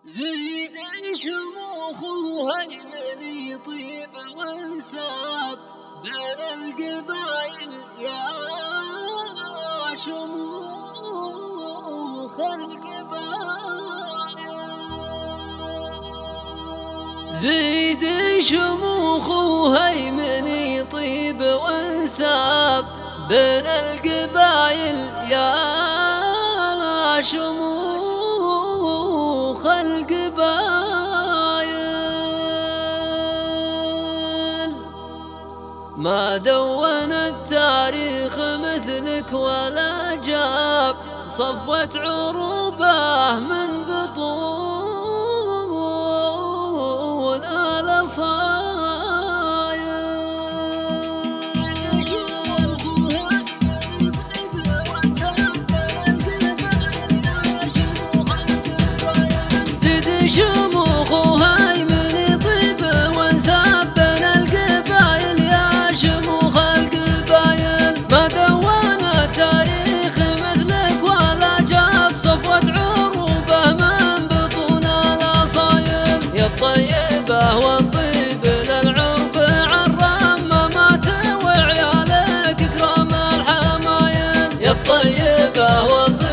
زيد شموخ وهيمن يطيب وانساب بين القبايل يا شموخ القبايل. زيد شموخ وهيمن يطيب وانساب بين القبايل يا شموخ القبايل. ما دون التاريخ مثلك ولا جاب صفوة عروبه من بطون الأصايل. شموخ وهيمن يطيب وانساب بين القبايل يا شموخ القبايل. ما دون التاريخ مثلك ولا جاب صفوة عروبه من بطون الأصايل. يا الطيبة والطيب للعرب عرام ما توعي عليك اكرام الحمايل. يا الطيبة والطيب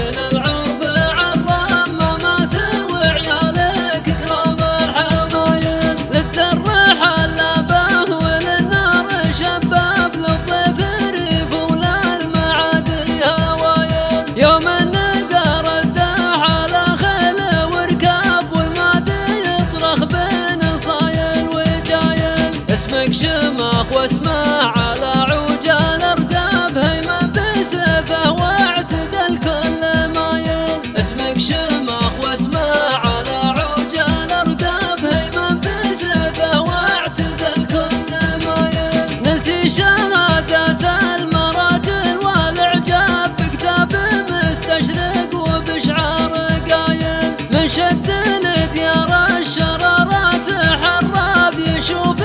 اسمك شماخ واسمع على عوجال ارداب هيمن بسيفه واعتدل كل مايل. اسمك شماخ واسمع على عوجال ارداب هيمن بسيفه واعتدل كل مايل. نلت شهادة المراجل والاعجاب بكتاب مستشرق وبشعار قايل. من شد الديار الشرارات حراب يشوف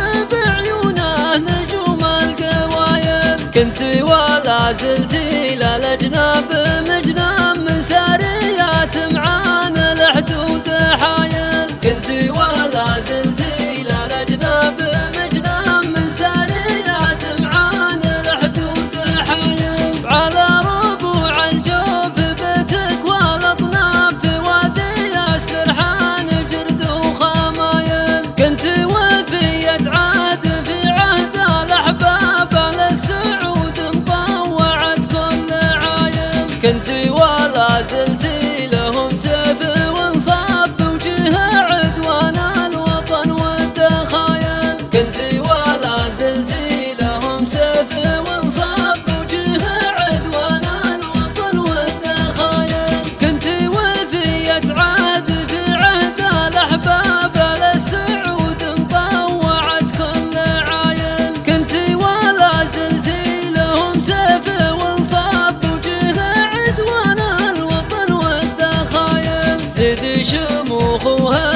كنتي ولا زلتي للأجناب مجنام من ساريات معان الحدود حايل. كنتي ولا زلتي للأجناب مجنام من ساريات معان الحدود حايل. على ربوع الجوف بيتك والأطناف وادي السرحان جرد وخمايل. كنتي وفية عهد في عهد الأحباب للسعود كنتي ولا زلتي لهم سيف وانصاب بوجه عدوان الوطن والدخايل. كنتي ولا زلتي لهم سيف وانصاب بوجه عدوان الوطن والدخايل. كنتي وفية عهد في عهد الأحباب للسعود مطوعت كل عايل. كنتي ولا زلتي لهم سيف وانصاب زيد شموخ وهيمن